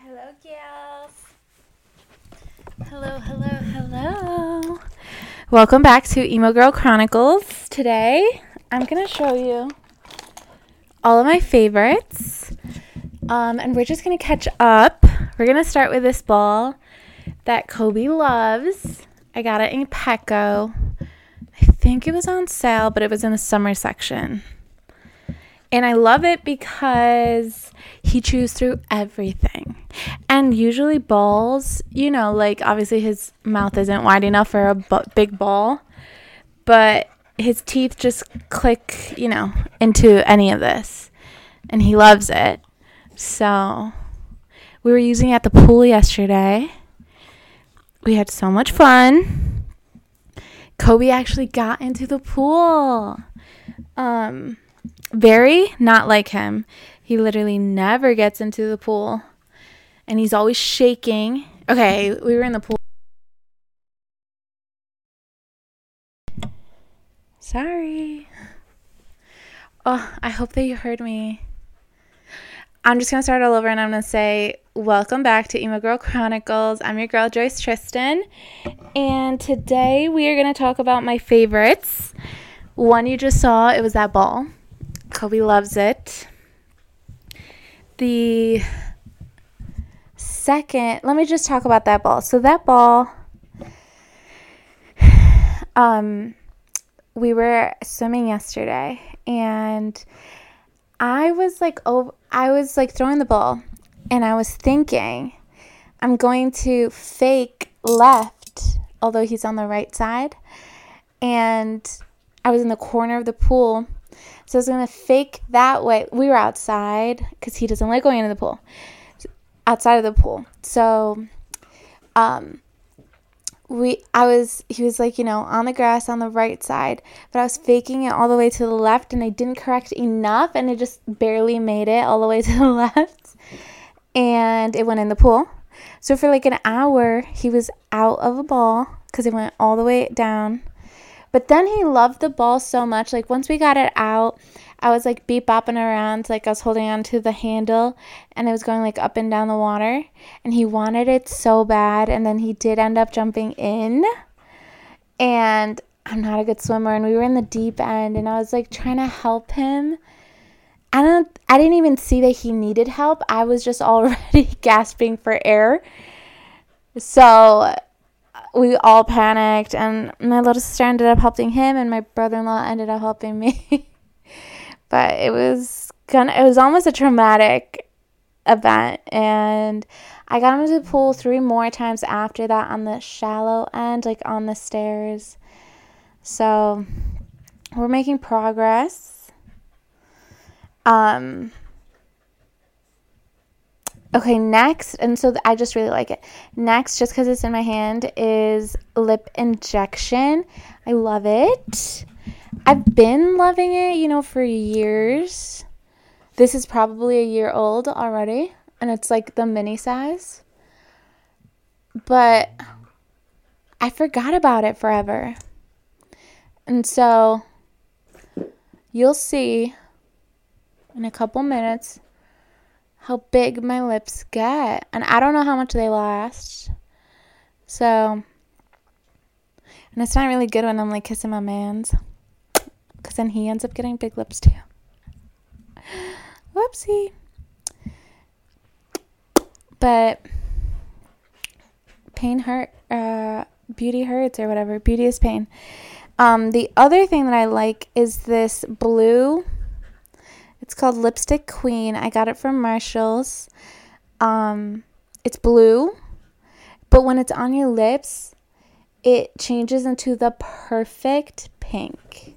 Hello, gals. Hello. Welcome back to Emo Girl Chronicles. Today, I'm going to show you all of my favorites. And we're just going to catch up. We're going to start with this ball that Kobe loves. I got it in Petco. I think it was on sale, but it was in the summer section. And I love it because he chews through everything. And usually balls, like obviously his mouth isn't wide enough for a big ball. But his teeth just click, into any of this. And he loves it. So we were using it at the pool yesterday. We had so much fun. Kobe actually got into the pool. Very not like him. He literally never gets into the pool. And he's always shaking. Okay, we were in the pool. Sorry. Oh, I hope that you heard me. I'm just going to start all over and I'm going to say, welcome back to Emo Girl Chronicles. I'm your girl, Joyce Tristan. And today we are going to talk about my favorites. One you just saw, it was that ball. Kobe loves it. The second, let me just talk about that ball. So that ball, we were swimming yesterday and I was throwing the ball and I was thinking I'm going to fake left, although he's on the right side, and I was in the corner of the pool. So I was going to fake that way. We were outside because he doesn't like going into the pool. Outside of the pool. So he was like, on the grass on the right side. But I was faking it all the way to the left and I didn't correct enough and it just barely made it all the way to the left. And it went in the pool. So for like an hour, he was out of a ball because it went all the way down. But then he loved the ball so much. Like, once we got it out, I was, like, beep-bopping around. Like, I was holding on to the handle, and it was going, like, up and down the water. And he wanted it so bad. And then he did end up jumping in. And I'm not a good swimmer. And we were in the deep end, and I was, like, trying to help him. I didn't even see that he needed help. I was just already gasping for air. So we all panicked, and my little sister ended up helping him, and my brother-in-law ended up helping me. But it was almost a traumatic event, and I got into the pool 3 more times after that on the shallow end, like on the stairs. So we're making progress. Okay, next, and so I just really like it. Next, just because it's in my hand, is lip injection. I love it. I've been loving it, for years. This is probably a year old already, and it's like the mini size. But I forgot about it forever. And so you'll see in a couple minutes how big my lips get. And I don't know how much they last. So, and it's not really good when I'm like kissing my mans, because then he ends up getting big lips too. Whoopsie. But pain hurt, beauty hurts or whatever. Beauty is pain. The other thing that I like is this blue. It's called Lipstick Queen. I got it from Marshall's. It's blue, but when it's on your lips, it changes into the perfect pink.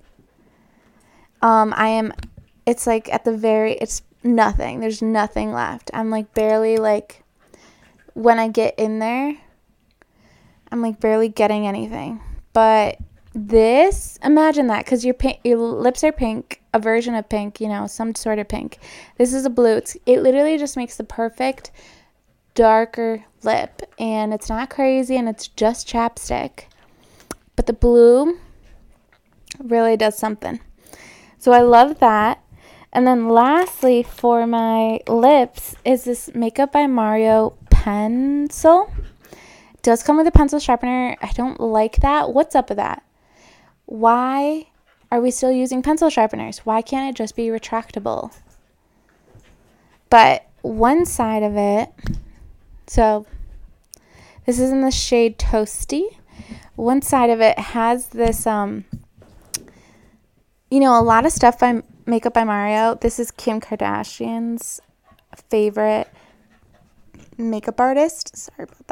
It's like it's nothing. There's nothing left. I'm like barely when I get in there, I'm like barely getting anything. But this, imagine that, because your lips are pink, a version of pink, some sort of pink. This is a blue. It literally just makes the perfect darker lip, and it's not crazy, and it's just chapstick. But the blue really does something. So I love that. And then lastly, for my lips, is this Makeup by Mario pencil. It does come with a pencil sharpener. I don't like that. What's up with that? Why are we still using pencil sharpeners? Why can't it just be retractable? But one side of it, so this is in the shade Toasty. One side of it has this, a lot of stuff by Makeup by Mario. This is Kim Kardashian's favorite makeup artist. Sorry about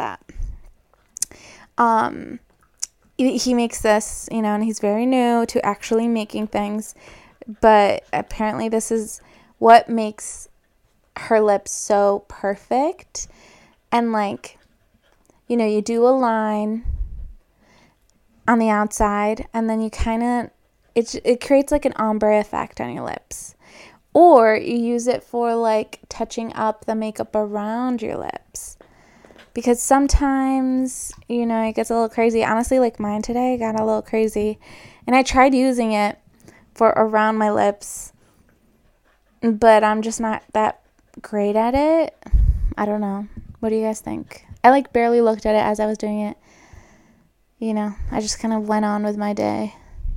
that. He makes this, and he's very new to actually making things. But apparently this is what makes her lips so perfect. And you do a line on the outside, and then you kind of, it creates like an ombre effect on your lips. Or you use it for touching up the makeup around your lips. Because sometimes, it gets a little crazy. Honestly, like mine today got a little crazy. And I tried using it for around my lips, but I'm just not that great at it. I don't know. What do you guys think? I barely looked at it as I was doing it. I just kind of went on with my day.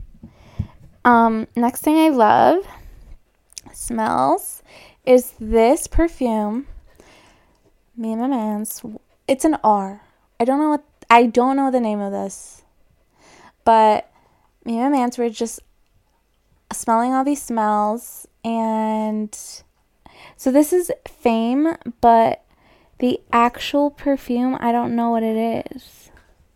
Next thing I love, smells, is this perfume. Mima Mans. It's an R. I don't know the name of this. But Mima Mans were just smelling all these smells. And so this is Fame, but the actual perfume, I don't know what it is.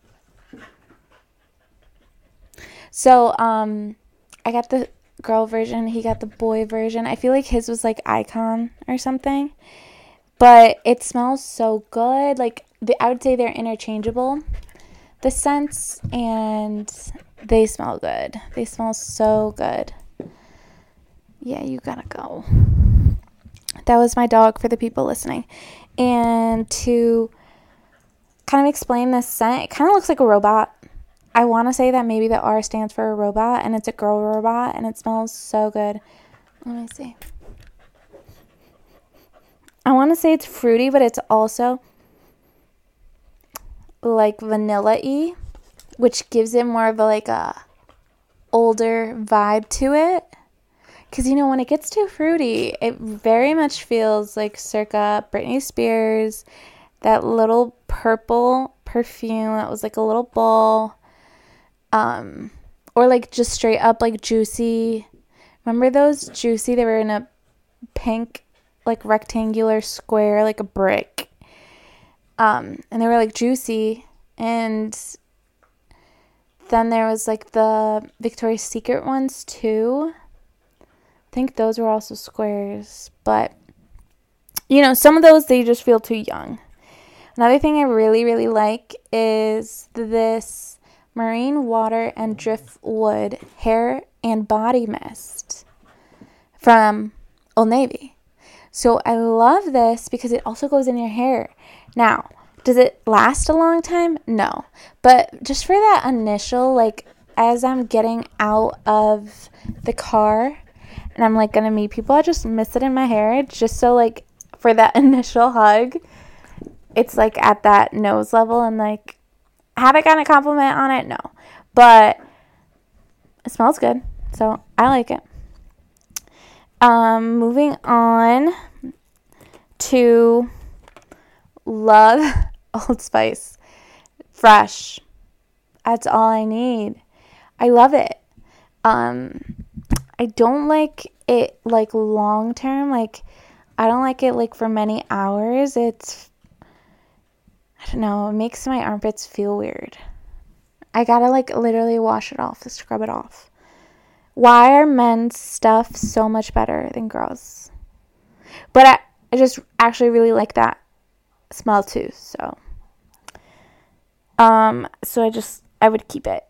So, I got the girl version. He got the boy version. I feel like his was Icon or something. But it smells so good. I would say they're interchangeable, the scents, and they smell good. They smell so good. Yeah, you gotta go. That was my dog for the people listening. And to kind of explain this scent, it kind of looks like a robot. I want to say that maybe the R stands for a robot, and it's a girl robot, and it smells so good. Let me see. I want to say it's fruity, but it's also vanilla-y, which gives it more of a older vibe to it. Because, when it gets too fruity, it very much feels like circa Britney Spears, that little purple perfume that was a little ball, or just straight up Juicy. Remember those Juicy? They were in a pink rectangular square, a brick, and they were Juicy. And then there was the Victoria's Secret ones too. I think those were also squares, but some of those, they just feel too young. Another thing I really, really like is this Marine Water and Driftwood hair and body mist from Old Navy. So I love this because it also goes in your hair. Now, does it last a long time? No. But just for that initial, as I'm getting out of the car and I'm going to meet people, I just mist it in my hair just so for that initial hug, it's at that nose level, and haven't gotten a compliment on it? No. But it smells good, so I like it. Moving on to love Old Spice Fresh. That's all I need. I love it. I don't like it long term. I don't like it for many hours. I don't know, it makes my armpits feel weird. I gotta literally wash it off, scrub it off. Why are men's stuff so much better than girls? But I just actually really like that smell too, so I would keep it,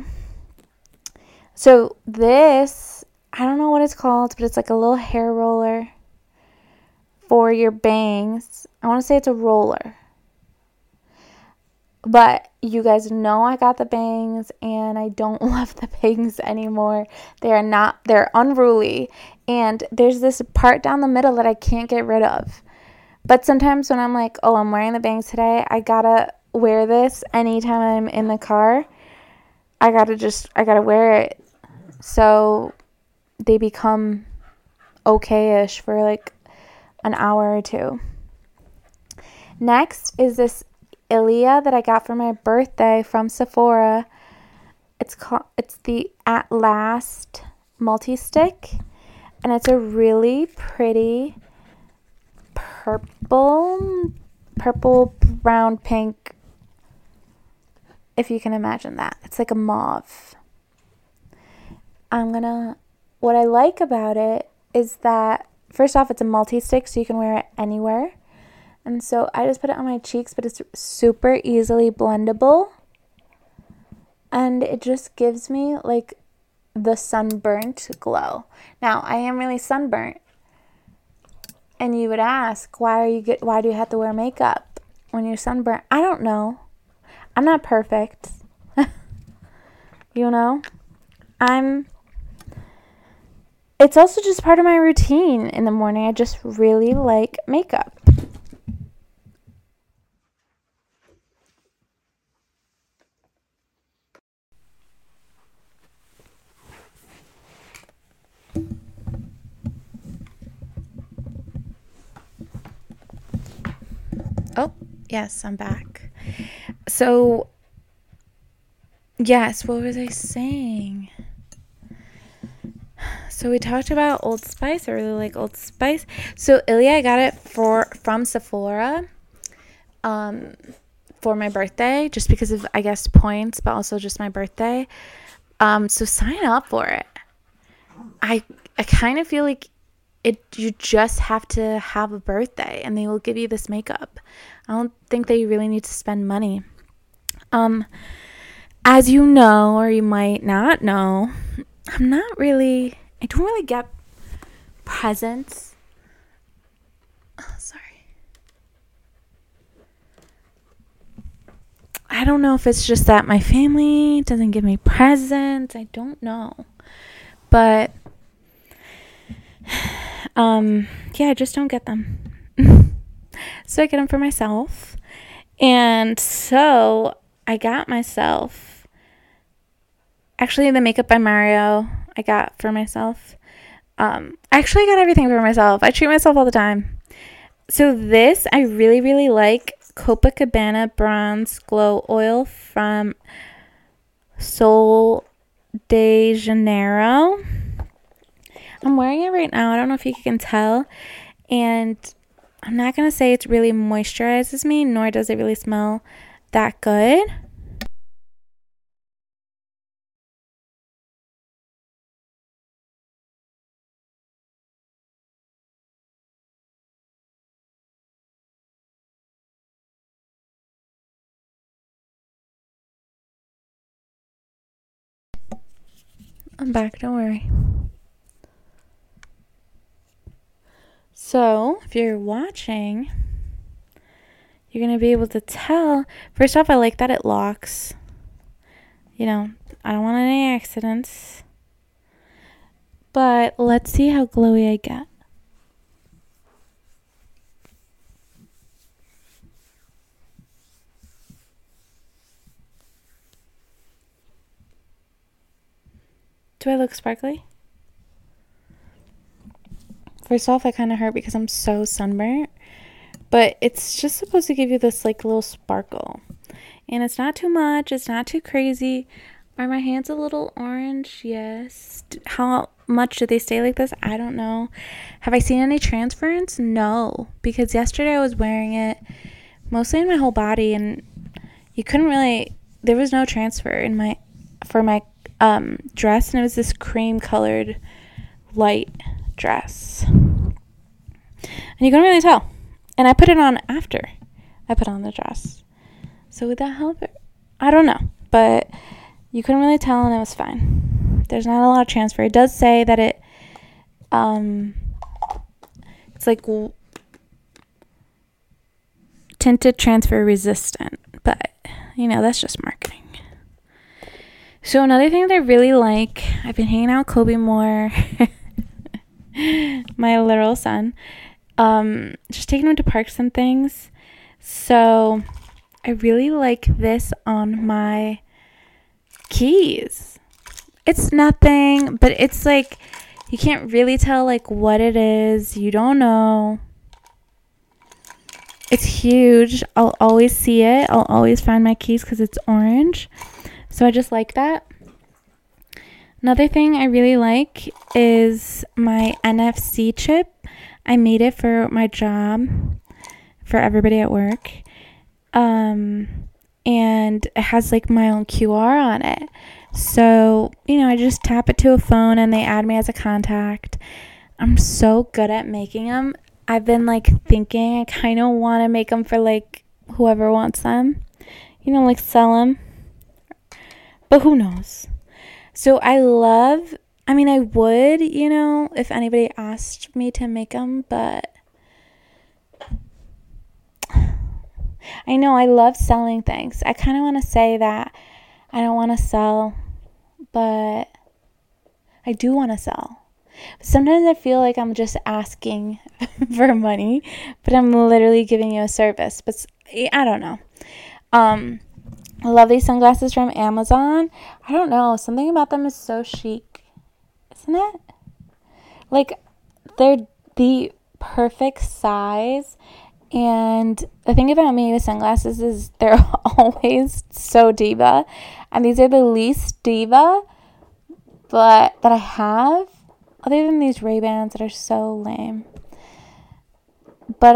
So this, I don't know what it's called, but it's a little hair roller for your bangs. I want to say it's a roller. But you guys know I got the bangs and I don't love the bangs anymore. They're unruly. And there's this part down the middle that I can't get rid of. But sometimes when I'm like, oh, I'm wearing the bangs today, I gotta wear this anytime I'm in the car. I gotta wear it. So they become okay-ish for like an hour or two. Next is this Ilia that I got for my birthday from Sephora. It's the At Last multi-stick, and it's a really pretty purple, brown, pink, if you can imagine that. It's like a mauve. What I like about it is that, first off, it's a multi-stick, so you can wear it anywhere. And so I just put it on my cheeks, but it's super easily blendable. And it just gives me like the sunburnt glow. Now, I am really sunburnt. And you would ask, why do you have to wear makeup when you're sunburnt? I don't know. I'm not perfect. You know? It's also just part of my routine in the morning. I just really like makeup. Oh, yes, I'm back. So, yes, what was I saying? So we talked about Old Spice. I really like Old Spice. So Ilia, I got it from Sephora for my birthday, just because of, I guess, points, but also just my birthday. So sign up for it. I kind of feel like you just have to have a birthday and they will give you this makeup. I don't think that you really need to spend money. As you know, or you might not know, I don't really get presents. Oh, sorry. I don't know if it's just that my family doesn't give me presents. I don't know. But yeah, I just don't get them. So I get them for myself. And so I got myself, actually, the Makeup by Mario I got for myself. I actually got everything for myself. I treat myself all the time. So this, I really, really like Copacabana Bronze Glow Oil from Sol de Janeiro. I'm wearing it right now. I don't know if you can tell. And I'm not going to say it really moisturizes me, nor does it really smell that good. I'm back, don't worry. So, if you're watching, you're going to be able to tell. First off, I like that it locks. You know, I don't want any accidents. But let's see how glowy I get. Do I look sparkly? First off, I kind of hurt because I'm so sunburnt. But it's just supposed to give you this like little sparkle. And it's not too much. It's not too crazy. Are my hands a little orange? Yes. How much do they stay like this? I don't know. Have I seen any transference? No. Because yesterday I was wearing it mostly in my whole body. And you couldn't really... There was no transfer for my dress. And it was this cream colored light dress. And you couldn't really tell. And I put it on after I put on the dress. So would that help? I don't know. But you couldn't really tell and it was fine. There's not a lot of transfer. It does say that it's like tinted transfer resistant. But That's just marketing. So another thing that I really like, I've been hanging out with Kobe more, my little son, just taking him to parks and things. So I really like this on my keys. It's nothing, but it's like, you can't really tell like what it is. You don't know. It's huge. I'll always see it. I'll always find my keys because it's orange. So I just like that. Another thing I really like is my NFC chip. I made it for my job, for everybody at work. And it has like my own QR on it. So, I just tap it to a phone and they add me as a contact. I'm so good at making them. I've been like thinking I kind of want to make them for like whoever wants them. Like sell them. But who knows? So I would, if anybody asked me to make them, but I know I love selling things. I kind of want to say that I don't want to sell, but I do want to sell. Sometimes I feel like I'm just asking for money, but I'm literally giving you a service. But I don't know. I love these sunglasses from Amazon. I don't know. Something about them is so chic. Isn't it? Like, they're the perfect size. And the thing about me with sunglasses is they're always so diva. And these are the least diva but that I have. Other than these Ray-Bans that are so lame. But,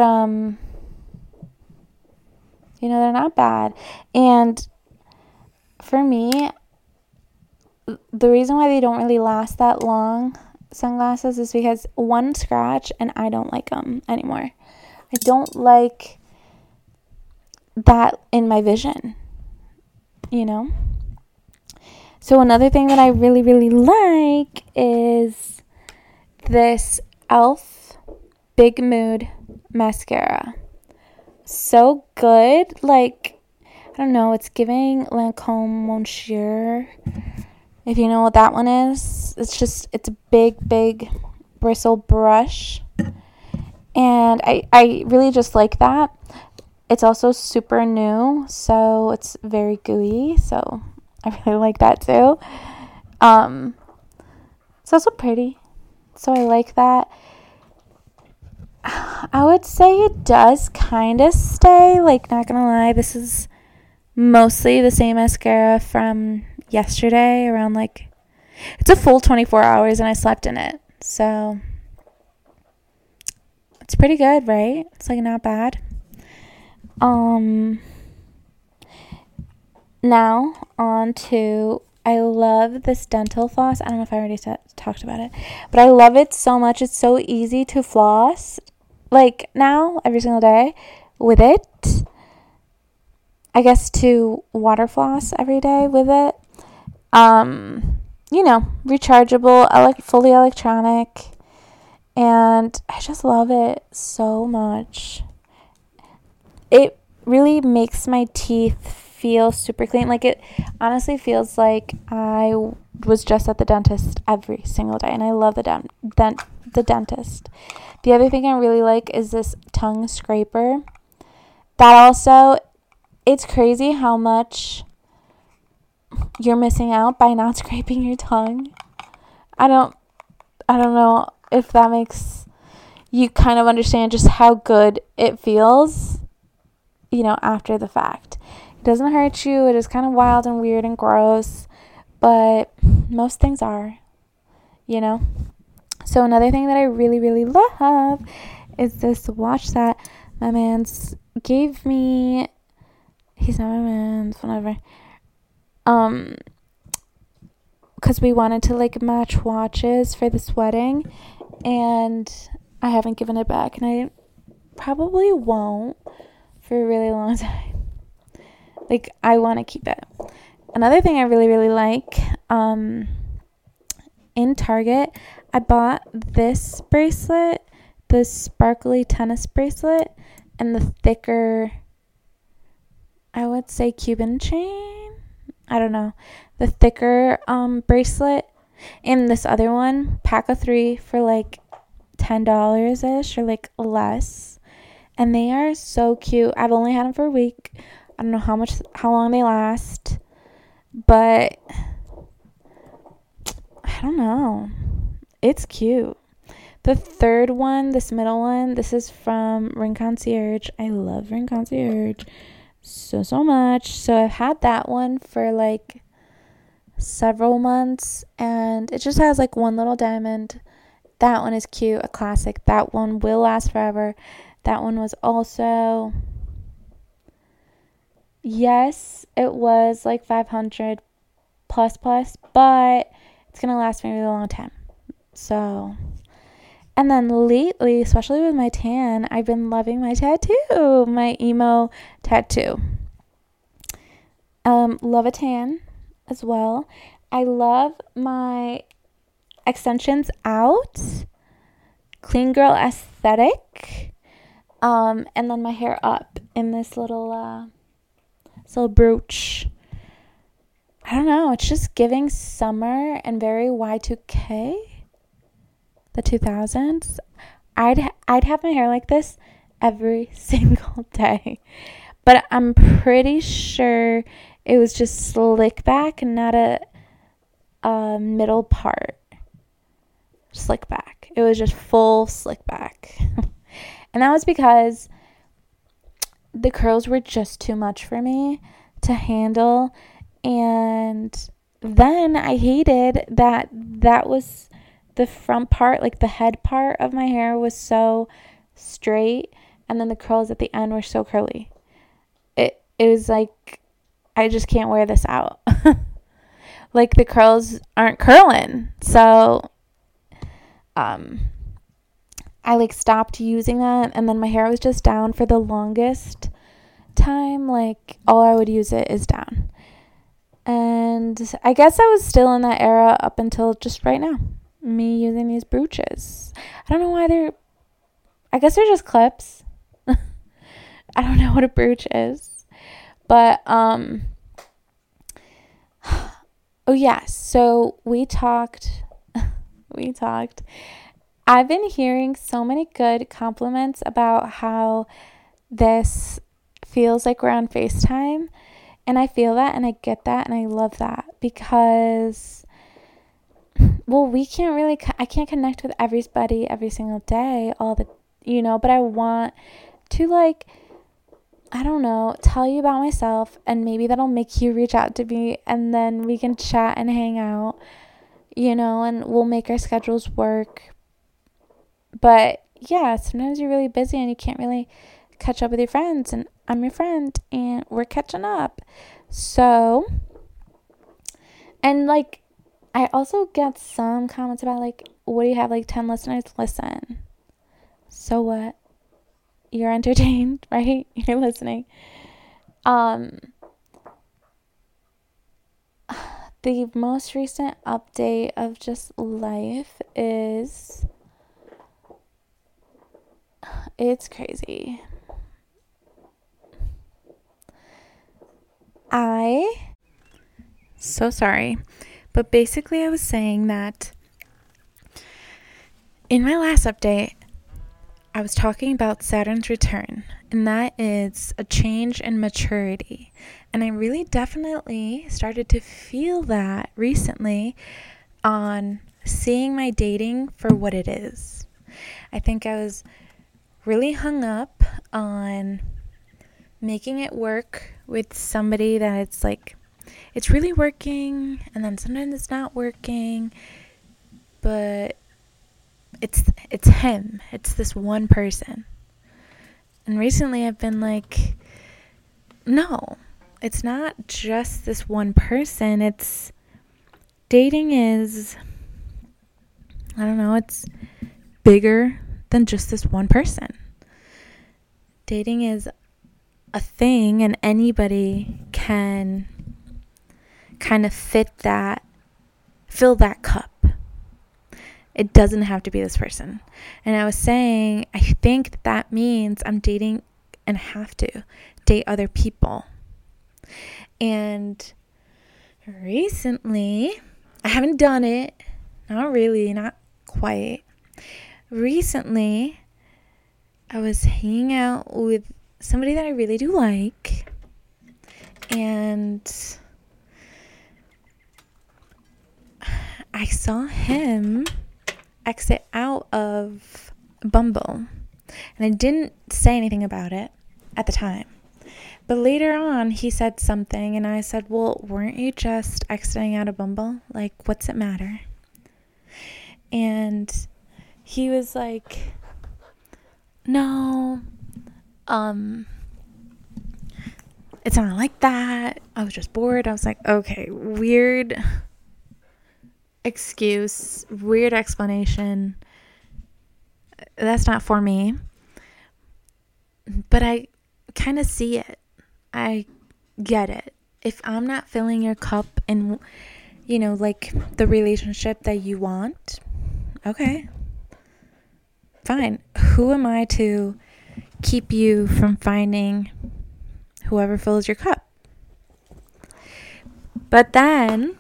they're not bad. And for me, the reason why they don't really last that long, sunglasses, is because one scratch and I don't like them anymore. I don't like that in my vision, So another thing that I really, really like is this e.l.f. Big Mood mascara. So good. Like, I don't know, it's giving Lancome Monsieur. If you know what that one is, it's a big bristle brush. And I really just like that. It's also super new, so it's very gooey. So I really like that too. It's also pretty. So I like that. I would say it does kind of stay. Like, not gonna lie, this is mostly the same mascara from yesterday around it's a full 24 hours and I slept in it. So it's pretty good, right? It's not bad. Now on to, I love this dental floss. I don't know if I already talked about it, but I love it so much. It's so easy to floss. Now, every single day with it. I guess to water floss every day with it. Rechargeable, fully electronic. And I just love it so much. It really makes my teeth feel super clean. It honestly feels like I was just at the dentist every single day. And I love the dentist. The other thing I really like is this tongue scraper. That also, it's crazy how much you're missing out by not scraping your tongue. I don't know if that makes you kind of understand just how good it feels, after the fact. It doesn't hurt you. It is kind of wild and weird and gross, but most things are, So another thing that I really, really love is this watch that my man's gave me. He's not my man's, whatever. Because we wanted to match watches for this wedding, and I haven't given it back, and I probably won't for a really long time. I want to keep it. Another thing I really, really like, in Target, I bought this bracelet, the sparkly tennis bracelet, and the thicker I would say Cuban chain. I don't know. The thicker bracelet. And this other one, pack of 3 for like $10-ish or like less. And they are so cute. I've only had them for a week. I don't know how long they last. But I don't know. It's cute. The third one, this middle one, this is from Ring Concierge. I love Ring Concierge so much. So I've had that one for like several months, and it just has like one little diamond. That one is cute, a classic. That one will last forever. That one was also, yes, it was like 500 plus, but it's gonna last me a really long time. So, and then lately, especially with my tan, I've been loving my tattoo, my emo tattoo. Love a tan as well. I love my extensions out, clean girl aesthetic, and then my hair up in this little brooch. I don't know, it's just giving summer and very Y2K, the 2000s. I'd have my hair like this every single day, but I'm pretty sure it was just slick back and not a middle part slick back. It was just full slick back. And that was because the curls were just too much for me to handle. And then I hated that was the front part, like the head part of my hair was so straight, and then the curls at the end were so curly. It was like, I just can't wear this out. Like the curls aren't curling. So I like stopped using that, and then my hair was just down for the longest time. Like all I would use it is down. And I guess I was still in that era up until just right now. Me using these brooches. I don't know why I guess they're just clips. I don't know what a brooch is. But oh yeah, so we talked. I've been hearing so many good compliments about how this feels like we're on FaceTime. And I feel that, and I get that, and I love that, because, well, I can't connect with everybody every single day, but I want to, like, I don't know, tell you about myself, and maybe that'll make you reach out to me, and then we can chat and hang out, and we'll make our schedules work. But yeah, sometimes you're really busy and you can't really catch up with your friends, and I'm your friend and we're catching up. So, and like, I also get some comments about like, what do you have, like 10 listeners? Listen, so what? You're entertained, right? You're listening. The most recent update of just life is, it's crazy. So sorry, but basically I was saying that in my last update, I was talking about Saturn's return, and that is a change in maturity. And I really definitely started to feel that recently on seeing my dating for what it is. I think I was really hung up on making it work with somebody that it's like, it's really working, and then sometimes it's not working, but it's him. It's this one person. And recently I've been like, no, it's not just this one person. Dating is, I don't know, it's bigger than just this one person. Dating is a thing, and anybody can kind of fill that cup. It doesn't have to be this person. And I was saying, I think that means I'm dating and have to date other people. And recently, I haven't done it. Not really, not quite. Recently, I was hanging out with somebody that I really do like. And I saw him exit out of Bumble. And I didn't say anything about it at the time. But later on, he said something, and I said, well, weren't you just exiting out of Bumble? Like, what's it matter? And he was like, no, it's not like that. I was just bored. I was like, okay, weird excuse, weird explanation. That's not for me. But I kind of see it. I get it. If I'm not filling your cup in, like the relationship that you want, okay, fine. Who am I to keep you from finding whoever fills your cup? But then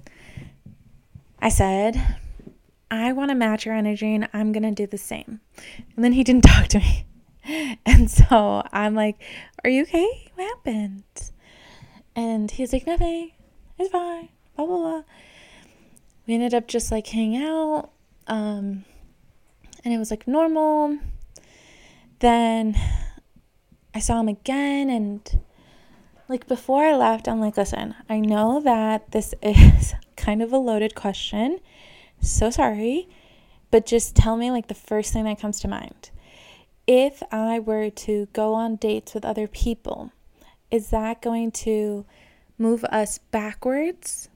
I said, I want to match your energy and I'm going to do the same. And then he didn't talk to me. And so I'm like, are you okay? What happened? And he's like, nothing. It's fine. Blah, blah, blah. We ended up just like hanging out. And it was like normal. Then I saw him again. And like before I left, I'm like, listen, I know that this is kind of a loaded question. So sorry. But just tell me like the first thing that comes to mind. If I were to go on dates with other people, is that going to move us backwards?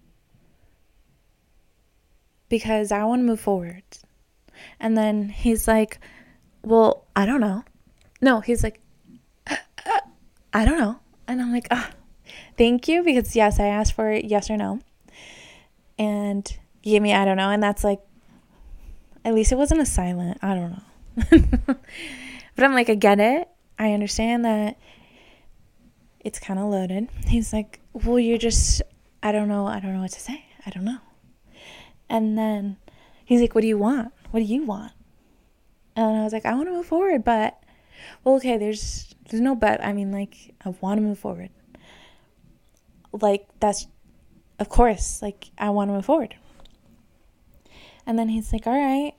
Because I want to move forward. And then he's like, well, I don't know. No, he's like, I don't know. And I'm like, thank you. Because yes, I asked for it, yes or no. And he gave me, I don't know. And that's like, at least it wasn't a silent, I don't know. But I'm like, I get it. I understand that it's kind of loaded. He's like, well, you're just, I don't know what to say. I don't know. And then he's like, what do you want? What do you want? And I was like, I want to move forward, but, well, okay, there's no but. I mean, like, I want to move forward. Like, that's, of course, like, I want to move forward. And then he's like, all right.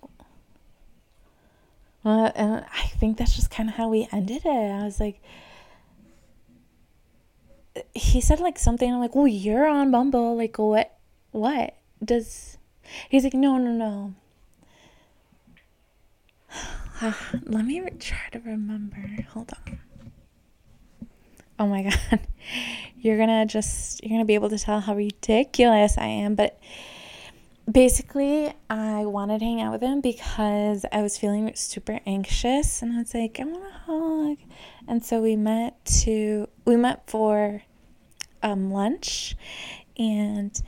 And I think that's just kind of how we ended it. I was like, he said like something. I'm like, well, you're on Bumble. Like, what does, he's like, no. Let me try to remember. Hold on. Oh my God. You're going to be able to tell how ridiculous I am. But basically, I wanted to hang out with him because I was feeling super anxious, and I was like, I want a hug. And so we met for lunch, and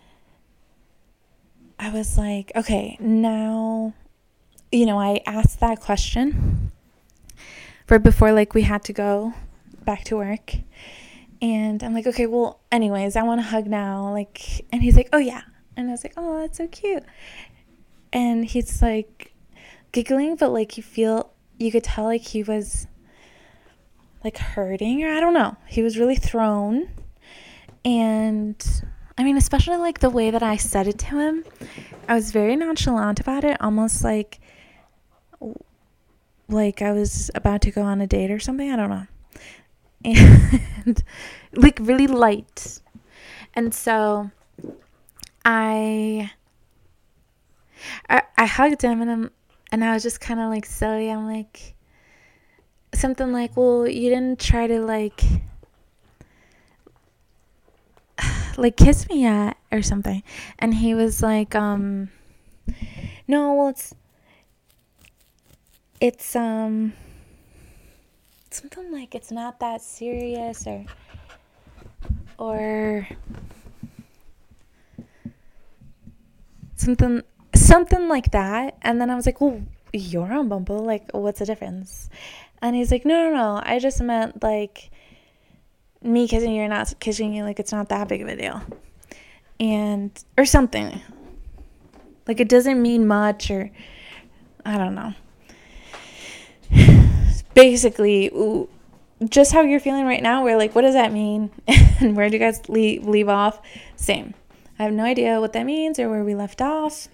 I was like, okay, now, I asked that question right before like we had to go back to work, and I'm like, okay, well, anyways, I want a hug now, like, and he's like, oh yeah. And I was like, oh, that's so cute. And he's like giggling, but like you could tell like he was like hurting, or I don't know. He was really thrown. And I mean, especially like the way that I said it to him, I was very nonchalant about it, almost like I was about to go on a date or something. I don't know. And like really light. And so I hugged him, and I was just kind of like silly. I'm like something like, well, you didn't try to like kiss me yet or something. And he was like, no, well, it's something like it's not that serious or something like that. And then I was like, well, you're on Bumble, like, what's the difference? And he's like, no, I just meant like me kissing you or not kissing you, like, it's not that big of a deal. Or something. Like, it doesn't mean much, or I don't know. Basically, just how you're feeling right now, we're like, what does that mean? And where do you guys leave off? Same. I have no idea what that means or where we left off.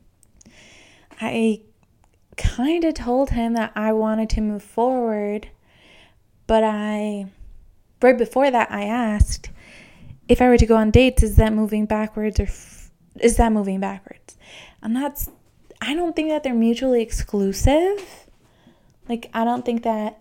I kind of told him that I wanted to move forward, but right before that, I asked if I were to go on dates, is that moving backwards or is that moving backwards? I don't think that they're mutually exclusive. Like, I think that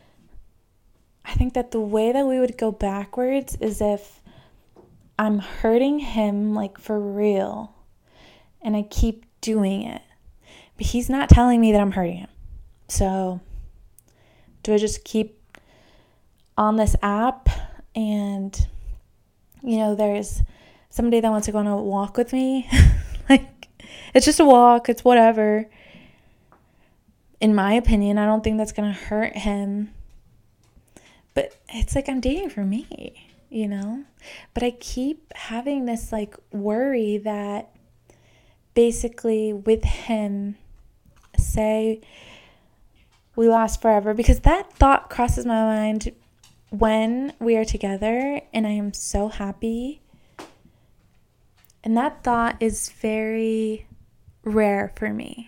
the way that we would go backwards is if I'm hurting him, like, for real, and I keep doing it. But he's not telling me that I'm hurting him. So, do I just keep on this app and, there's somebody that wants to go on a walk with me? Like, it's just a walk. It's whatever. In my opinion, I don't think that's going to hurt him. But it's like I'm dating for me, But I keep having this, like, worry that basically with him, say we last forever, because that thought crosses my mind when we are together and I am so happy. And that thought is very rare for me.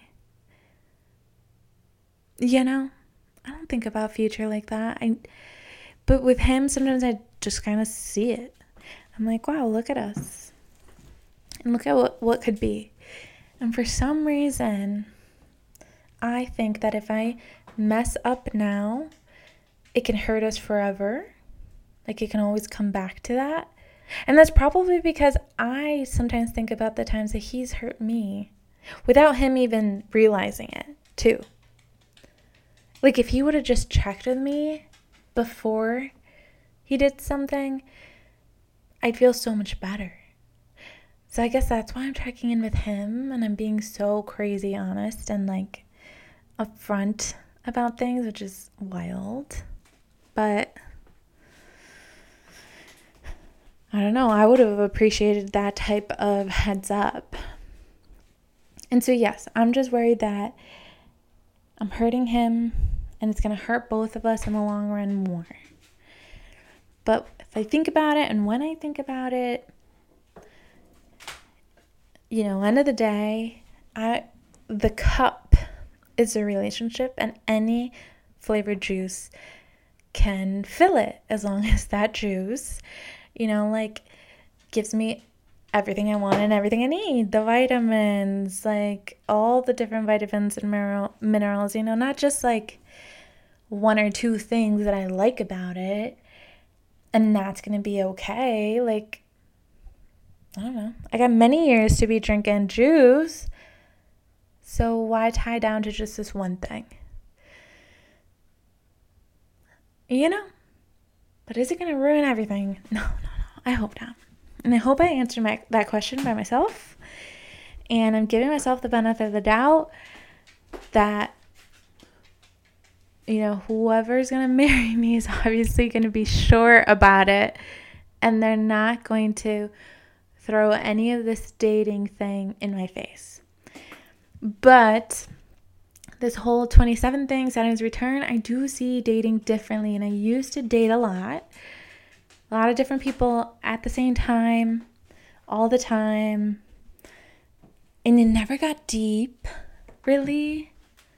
I don't think about future like that. But with him, sometimes I just kind of see it. I'm like, wow, look at us. And look at what could be. And for some reason, I think that if I mess up now, it can hurt us forever. Like, it can always come back to that. And that's probably because I sometimes think about the times that he's hurt me without him even realizing it, too. Like, if he would have just checked with me before he did something, I'd feel so much better. So I guess that's why I'm checking in with him, and I'm being so crazy honest and, like, upfront about things, which is wild. But I don't know, I would have appreciated that type of heads up. And so yes, I'm just worried that I'm hurting him and it's going to hurt both of us in the long run more. But if I think about it, and when I think about it, end of the day, the cup is a relationship, and any flavored juice can fill it as long as that juice, gives me everything I want and everything I need. The vitamins, like all the different vitamins and minerals, not just like one or two things that I like about it, and that's going to be okay. Like, I don't know. I got many years to be drinking juice. So why tie down to just this one thing? But is it going to ruin everything? No. I hope not. And I hope I answered that question by myself. And I'm giving myself the benefit of the doubt that, whoever's going to marry me is obviously going to be sure about it. And they're not going to throw any of this dating thing in my face. But this whole 27 thing, Saturn's return, I do see dating differently. And I used to date a lot of different people at the same time, all the time. And it never got deep, really.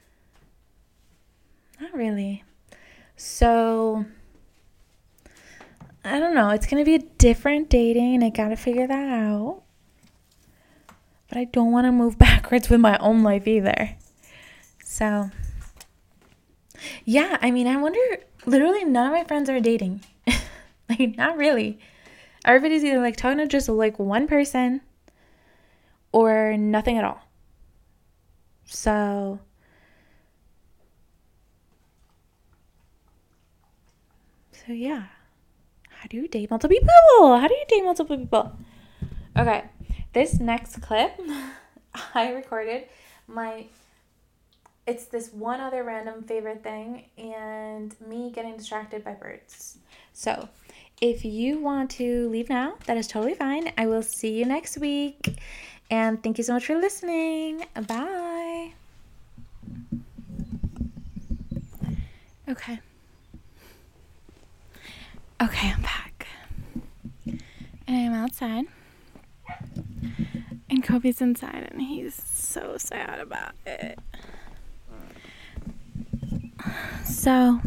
Not really. So, I don't know. It's going to be a different dating, and I got to figure that out. But I don't want to move backwards with my own life either. So, yeah, I wonder, literally none of my friends are dating. Like, not really. Everybody's either, like, talking to just, like, one person or nothing at all. So, yeah. How do you date multiple people? Okay. This next clip, I recorded it's this one other random favorite thing and me getting distracted by birds. So, if you want to leave now, that is totally fine. I will see you next week. And thank you so much for listening. Bye. Okay, I'm back. And I'm outside. And Kobe's inside, and he's so sad about it. So,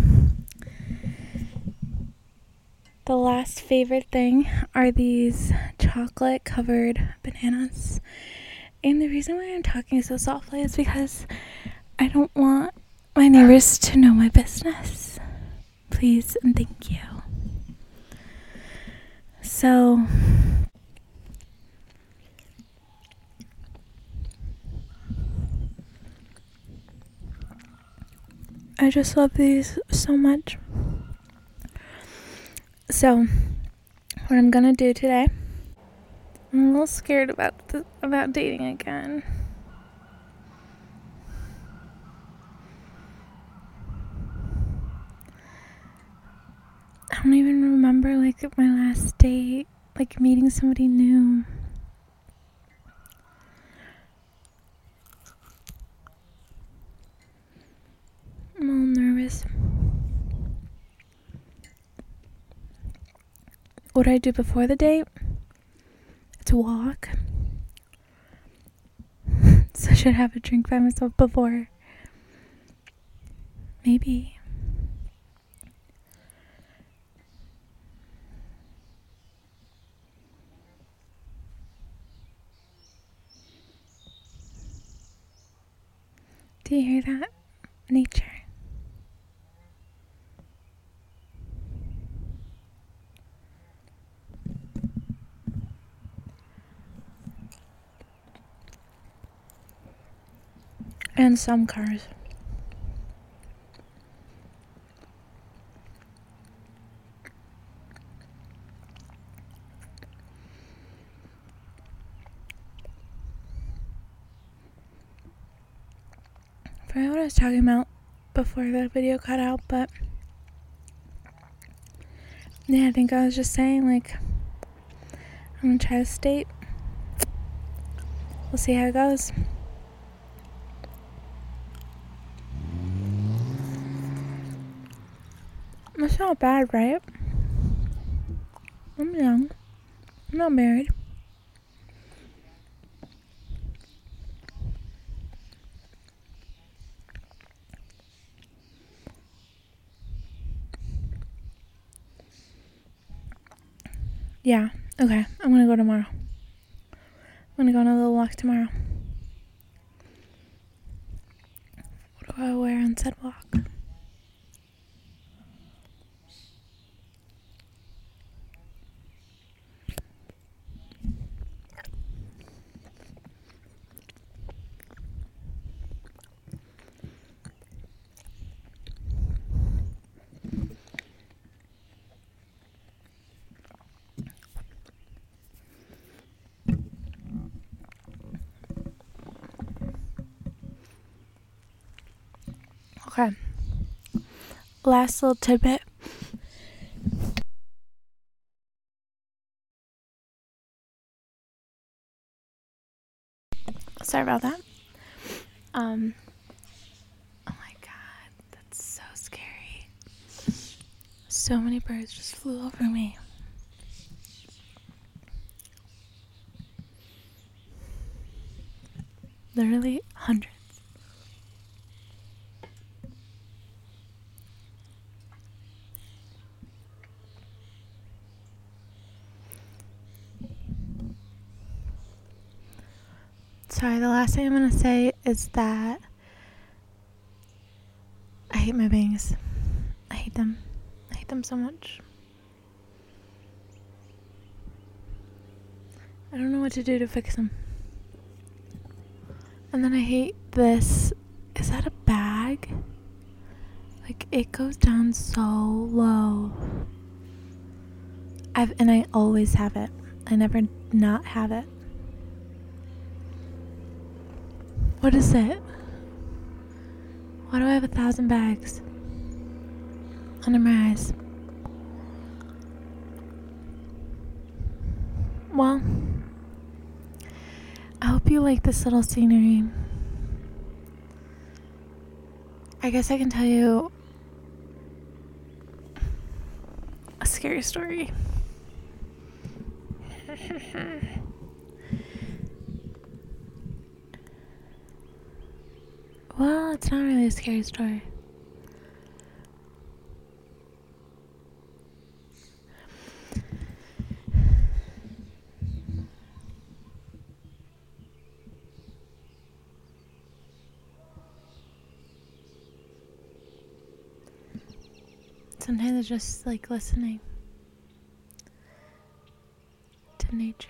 the last favorite thing are these chocolate covered bananas. And the reason why I'm talking so softly is because I don't want my neighbors to know my business. Please and thank you. So, I just love these so much. So, what I'm gonna do today, I'm a little scared about dating again. I don't even remember my last date, meeting somebody new. I'm a little nervous. What do I do before the date? It's a walk. So I should have a drink by myself before. Maybe. Do you hear that? Nature. And some cars. I forgot what I was talking about before the video cut out, but yeah, I think I was just saying, I'm gonna try this date. We'll see how it goes. That's not bad, right? I'm young. I'm not married. Yeah, okay. I'm gonna go tomorrow. I'm gonna go on a little walk tomorrow. What do I wear on said walk? Okay. Last little tidbit. Sorry about that. Oh my god, that's so scary. So many birds just flew over me. Literally hundreds. Sorry, the last thing I'm gonna say is that I hate my bangs. I hate them. I hate them so much. I don't know what to do to fix them. And then I hate this. Is that a bag? It goes down so low. I always have it. I never not have it. What is it? Why do I have 1,000 bags under my eyes? Well, I hope you like this little scenery. I guess I can tell you a scary story. Well, it's not really a scary story. Sometimes it's just like listening to nature.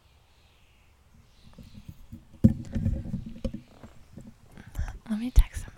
Let me text them.